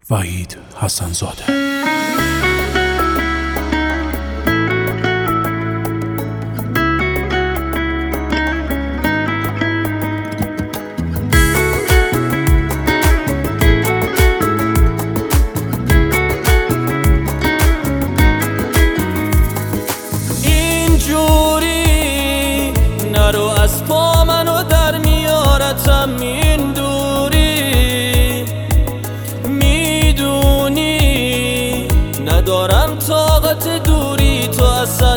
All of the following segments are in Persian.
وحید حسن‌زاده. اینجوری نرو از پا منو در میارتم، این دوری میدونی ندارم طاقت دوری، تو اصلا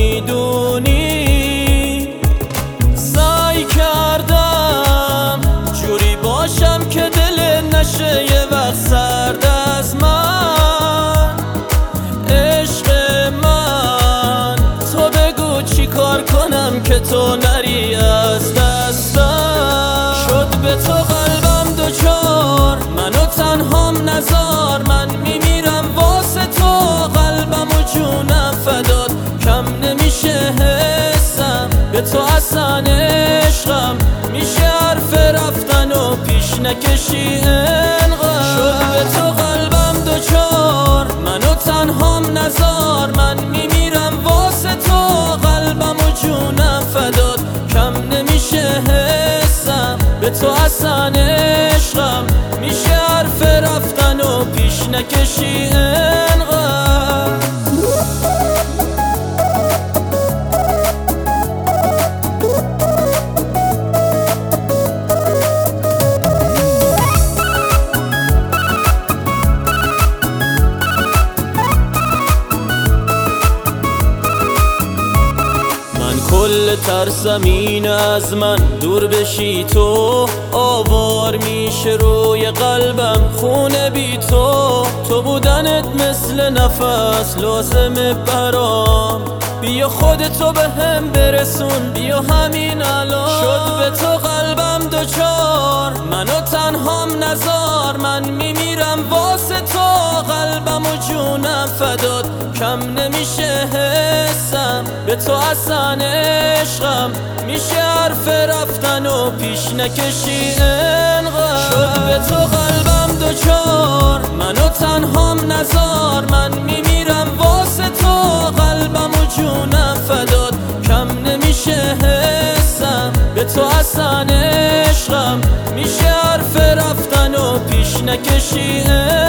میدونی. سعی کردم جوری باشم که دل نشه یه وقت سرد از من. عشق من تو بگو چی کار کنم که تو نری از دستم. شد به تو قلبم دوچار، منو تنهام نزار، من میمیرم واسه تو، قلبم و جونم فدات، کم نمیشه حسم به تو اصلا. عشقم میشه حرف رفتن و پیش نکشی انقدر. شد به تو قلبم دوچار، منو تنهام نزار، من میمیرم واسه تو، قلبم و جونم فدات، کم نمیشه حسم به تو اصلا. عشقم میشه حرف رفتن و پیش نکشی انقدر. کل ترسم اینه از من دور بشی تو، آوار میشه روی قلبم خونه بی تو. تو بودنت مثل نفس لازمه برام، بیا خودتو به هم برسون، بیا همین الان. شد به تو قلبم دوچار، منو تنهام نزار، من میمیرم واسه تو، قلبم و جونم فدات، کم نمیشه حسم به تو اصلا. عشقم میشه حرف رفتن و پیش نکشی انقدر. شد به تو قلبم دوچار، منو تنهام نزار، من میمیرم واسه تو، قلبم و جونم فدات، کم نمیشه حسم به تو اصلا. عشقم میشه حرف رفتن و پیش نکشی انقدر.